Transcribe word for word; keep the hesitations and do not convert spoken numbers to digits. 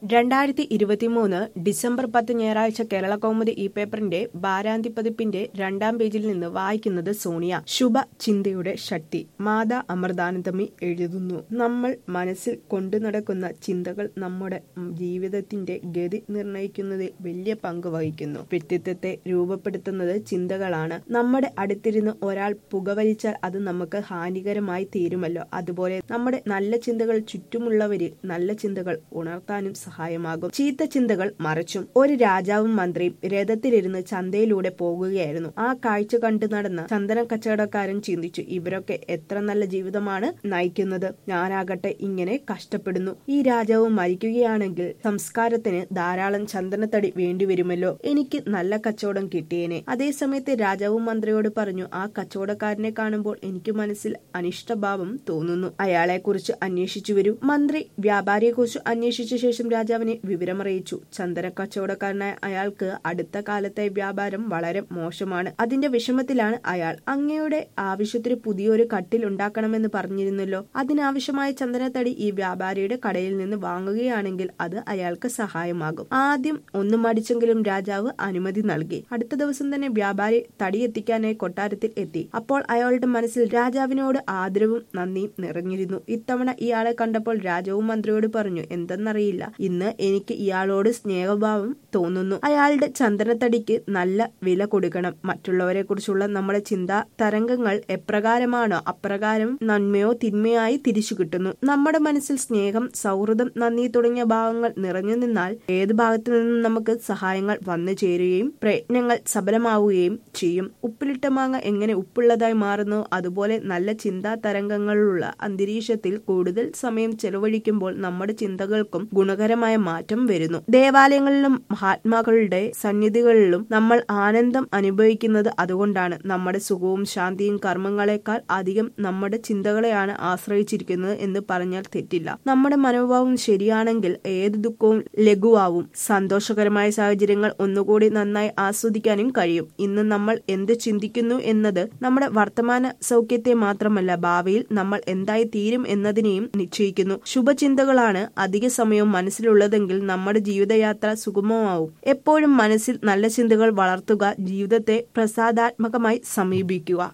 രണ്ടായിരത്തി ഇരുപത്തിമൂന്ന് ഡിസംബർ പത്ത് ഞായറാഴ്ച കേരള കൗമുദി ഈ പേപ്പറിന്റെ വാരാന്ത്യ പതിപ്പിന്റെ രണ്ടാം പേജിൽ നിന്ന് വായിക്കുന്നത് സോണിയ. ശുഭ ചിന്തയുടെ ശക്തി. മാതാ അമൃതാനന്ദമി എഴുതുന്നു. നമ്മൾ മനസ്സിൽ കൊണ്ടു നടക്കുന്ന ചിന്തകൾ നമ്മുടെ ജീവിതത്തിന്റെ ഗതി നിർണയിക്കുന്നതിൽ വലിയ പങ്ക് വഹിക്കുന്നു. വ്യക്തിത്വത്തെ രൂപപ്പെടുത്തുന്നത് ചിന്തകളാണ്. നമ്മുടെ അടുത്തിരുന്ന് ഒരാൾ പുകവലിച്ചാൽ അത് നമുക്ക് ഹാനികരമായി തീരുമല്ലോ. അതുപോലെ നമ്മുടെ നല്ല ചിന്തകൾ ചുറ്റുമുള്ളവരിൽ നല്ല ചിന്തകൾ ഉണർത്താനും സഹായമാകും. ചീത്ത ചിന്തകൾ മറിച്ചും. ഒരു രാജാവും മന്ത്രിയും രഥത്തിലിരുന്ന് ചന്തയിലൂടെ പോകുകയായിരുന്നു. ആ കാഴ്ച കണ്ടു നടന്ന ചന്ദന കച്ചവടക്കാരൻ ചിന്തിച്ചു, ഇവരൊക്കെ എത്ര നല്ല ജീവിതമാണ് നയിക്കുന്നത്, ഞാനാകട്ടെ ഇങ്ങനെ കഷ്ടപ്പെടുന്നു. ഈ രാജാവ് മരിക്കുകയാണെങ്കിൽ സംസ്കാരത്തിന് ധാരാളം ചന്ദനത്തടി വേണ്ടിവരുമല്ലോ. എനിക്ക് നല്ല കച്ചവടം കിട്ടിയേനെ. അതേസമയത്ത് രാജാവും മന്ത്രിയോട് പറഞ്ഞു, ആ കച്ചവടക്കാരനെ കാണുമ്പോൾ എനിക്ക് മനസ്സിൽ അനിഷ്ടഭാവം തോന്നുന്നു. അയാളെ കുറിച്ച് അന്വേഷിച്ചു വരൂ. മന്ത്രി വ്യാപാരിയെ കുറിച്ച് അന്വേഷിച്ച ശേഷം രാജാവിനെ വിവരമറിയിച്ചു. ചന്ദന കച്ചവടക്കാരനായ അയാൾക്ക് അടുത്ത കാലത്തെ വ്യാപാരം വളരെ മോശമാണ്. അതിന്റെ വിഷമത്തിലാണ് അയാൾ. അങ്ങയുടെ ആവശ്യത്തിന് പുതിയൊരു കട്ടിൽ ഉണ്ടാക്കണമെന്ന് പറഞ്ഞിരുന്നല്ലോ. അതിനാവശ്യമായ ചന്ദനത്തടി ഈ വ്യാപാരിയുടെ കടയിൽ നിന്ന് വാങ്ങുകയാണെങ്കിൽ അത് അയാൾക്ക് സഹായമാകും. ആദ്യം ഒന്ന് മടിച്ചെങ്കിലും രാജാവ് അനുമതി നൽകി. അടുത്ത ദിവസം തന്നെ വ്യാപാരി തടി എത്തിക്കാനായി കൊട്ടാരത്തിൽ എത്തി. അപ്പോൾ അയാളുടെ മനസ്സിൽ രാജാവിനോട് ആദരവും നന്ദിയും നിറഞ്ഞിരുന്നു. ഇത്തവണ ഇയാളെ കണ്ടപ്പോൾ രാജാവും മന്ത്രിയോട് പറഞ്ഞു, എന്തെന്നറിയില്ല, ഇന്ന് എനിക്ക് ഇയാളോട് സ്നേഹഭാവം തോന്നുന്നു. അയാളുടെ ചന്ദനത്തടിക്ക് നല്ല വില കൊടുക്കണം. മറ്റുള്ളവരെ കുറിച്ചുള്ള നമ്മുടെ ചിന്താ തരംഗങ്ങൾ എപ്രകാരമാണോ അപ്രകാരം നന്മയോ തിന്മയായി തിരിച്ചു കിട്ടുന്നു. നമ്മുടെ മനസ്സിൽ സ്നേഹം, സൗഹൃദം, നന്ദി തുടങ്ങിയ ഭാവങ്ങൾ നിറഞ്ഞു നിന്നാൽ ഏത് ഭാഗത്തു നിന്നും നമുക്ക് സഹായങ്ങൾ വന്നു ചേരുകയും പ്രയത്നങ്ങൾ സഫലമാവുകയും ചെയ്യും. ഉപ്പിലിട്ട മാങ്ങ എങ്ങനെ ഉപ്പുള്ളതായി മാറുന്നു, അതുപോലെ നല്ല ചിന്താ തരംഗങ്ങളുള്ള അന്തരീക്ഷത്തിൽ കൂടുതൽ സമയം ചെലവഴിക്കുമ്പോൾ നമ്മുടെ ചിന്തകൾക്കും ഗുണകരമായ മാറ്റം വരുന്നു. ദേവാലയങ്ങളിലും മഹാത്മാക്കളുടെ സന്നിധികളിലും നമ്മൾ ആനന്ദം അനുഭവിക്കുന്നത് അതുകൊണ്ടാണ്. നമ്മുടെ സുഖവും ശാന്തിയും കർമ്മങ്ങളെക്കാൾ അധികം നമ്മുടെ ചിന്തകളെയാണ് ആശ്രയിച്ചിരിക്കുന്നത് എന്ന് പറഞ്ഞാൽ തെറ്റില്ല. നമ്മുടെ മനോഭാവം ശരിയാണെങ്കിൽ ഏത് ദുഃഖവും ലഘുവാവും. സന്തോഷകരമായ സാഹചര്യങ്ങൾ ഒന്നുകൂടി നന്നായി ആസ്വദിക്കാനും കഴിയും. ഇന്ന് നമ്മൾ എന്ത് ചിന്തിക്കുന്നു എന്നത് നമ്മുടെ വർത്തമാന സൗഖ്യത്തെ മാത്രമല്ല, ഭാവിയിൽ നമ്മൾ എന്തായി തീരും എന്നതിനെയും നിശ്ചയിക്കുന്നു. ശുഭചിന്തകളാണ് അധിക സമയവും മനസ്സിലുള്ളതെങ്കിൽ നമ്മുടെ ജീവിതയാത്ര സുഗമമാവും. എപ്പോഴും മനസ്സിൽ നല്ല ചിന്തകൾ വളർത്തുക, ജീവിതത്തെ പ്രസാദാത്മകമായി സമീപിക്കുക.